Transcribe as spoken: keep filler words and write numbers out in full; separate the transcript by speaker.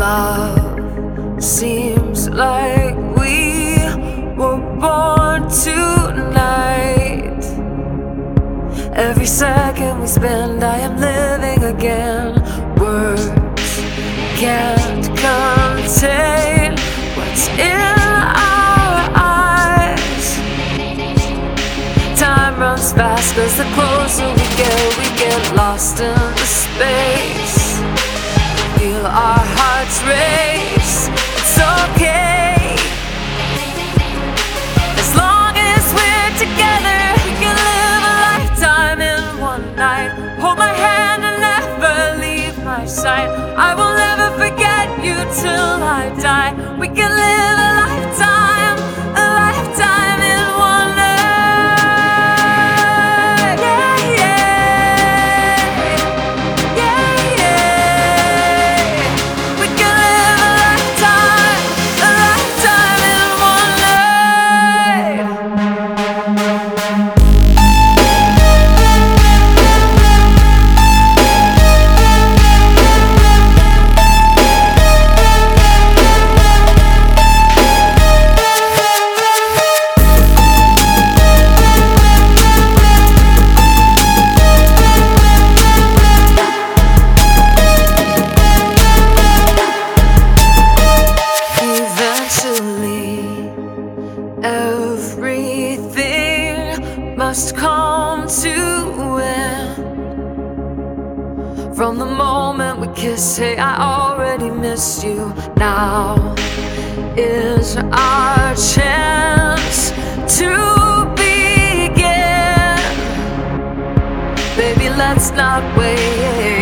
Speaker 1: Love seems like we were born tonight. Every second we spend, I am living again. Words can't contain what's in our eyes. Time runs fast, cause the closer we get, we get lost in the space. Feel our hearts race, it's okay. As long as we're together, we can live a lifetime in one night. Hold my hand and never leave my side. I will never forget you till I die. We can live a lifetime, a lifetime in one night. Yeah, yeah, yeah, yeah. We can live a lifetime, a lifetime in one night. Everything must come to end. From the moment we kiss, hey, I already missed you. Now is our chance to begin. Baby, let's not wait.